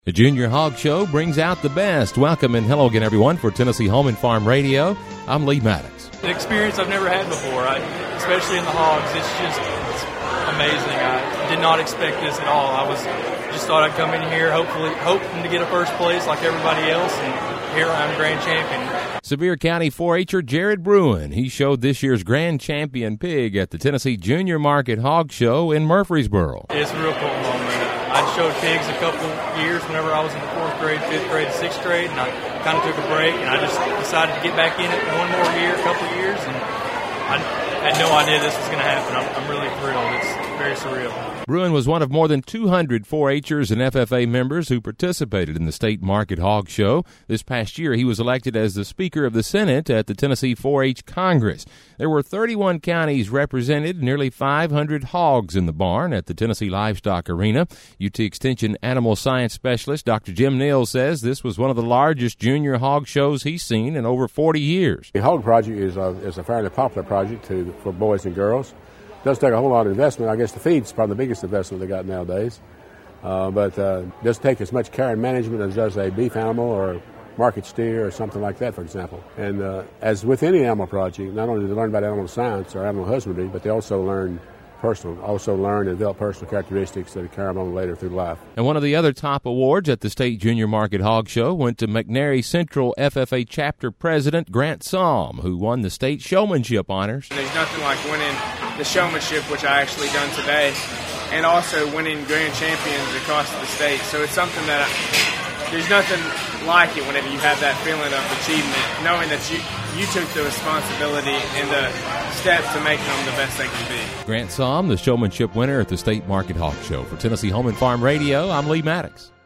The Junior Hog Show brings out the best. Welcome and hello again, everyone, for Tennessee Home and Farm Radio. I'm Lee Maddox. An experience I've never had before, especially in the hogs. It's amazing. I did not expect this at all. I just thought I'd come in here, hoping to get a first place like everybody else, and here I'm grand champion. Sevier County 4-H'er Jared Bruin. He showed this year's grand champion pig at the Tennessee Junior Market Hog Show in Murfreesboro. It's a real cool moment. I showed pigs a couple years whenever I was in the 4th grade, 5th grade, and 6th grade, and I kind of took a break, and I just decided to get back in it one more year, a couple years, and I had no idea this was going to happen. I'm really thrilled. It's very surreal. Bruin was one of more than 200 4-H'ers and FFA members who participated in the State Market Hog Show. This past year, he was elected as the Speaker of the Senate at the Tennessee 4-H Congress. There were 31 counties represented, nearly 500 hogs in the barn at the Tennessee Livestock Arena. UT Extension Animal Science Specialist Dr. Jim Neal says this was one of the largest junior hog shows he's seen in over 40 years. The hog project is a fairly popular project for boys and girls. It does take a whole lot of investment. I guess the feed's probably the biggest investment they got nowadays. But it doesn't take as much care and management as does a beef animal or market steer or something like that, for example. And as with any animal project, not only do they learn about animal science or animal husbandry, but they also learn and develop personal characteristics that carry them on later through life. And one of the other top awards at the State Junior Market Hog Show went to McNary Central FFA Chapter President Grant Somm, who won the state showmanship honors. There's nothing like winning the showmanship, which I actually done today, and also winning grand champions across the state. So it's something that there's nothing like it whenever you have that feeling of achievement, knowing that you took the responsibility and the steps to make them the best they can be. Grant Somm, the showmanship winner at the State Market Hog Show. For Tennessee Home and Farm Radio, I'm Lee Maddox.